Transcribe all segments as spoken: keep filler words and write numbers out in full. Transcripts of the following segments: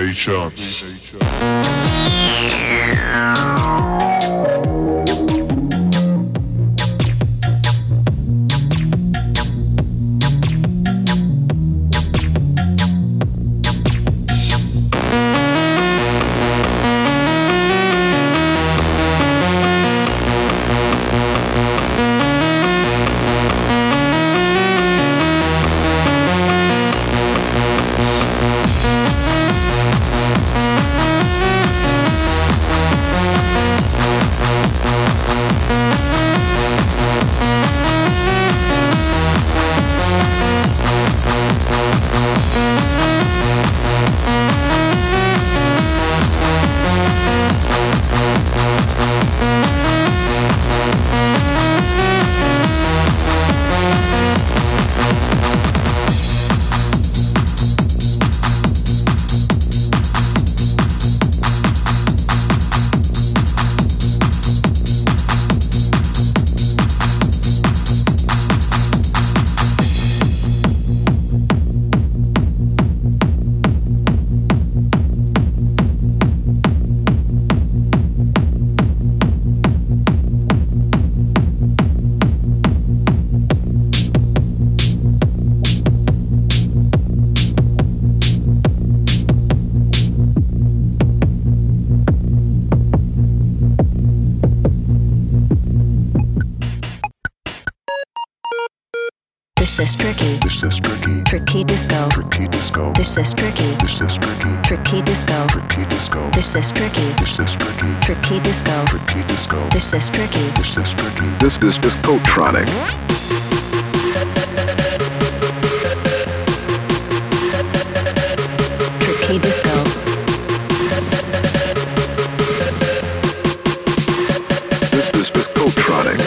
nature. This is tricky. This is tricky. Tricky disco. Tricky disco. This is tricky. This is tricky. Tricky disco. Tricky disco. This is tricky. This is tricky. Tricky disco. Tricky disco. This is tricky. This is tricky. This is Discotronic. Tricky disco. This is Discotronic.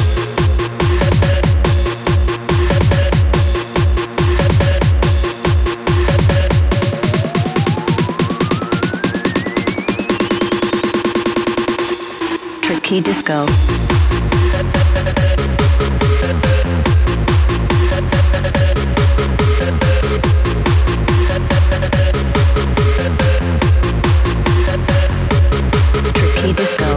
Tricky disco. Tricky disco.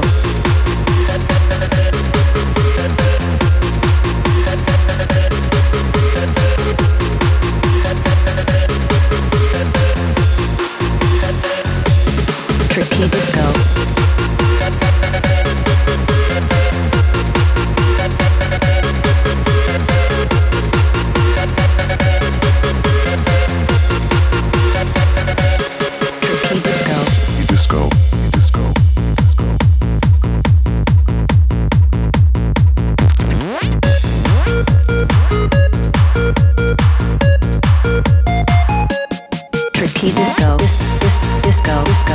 Tricky disco.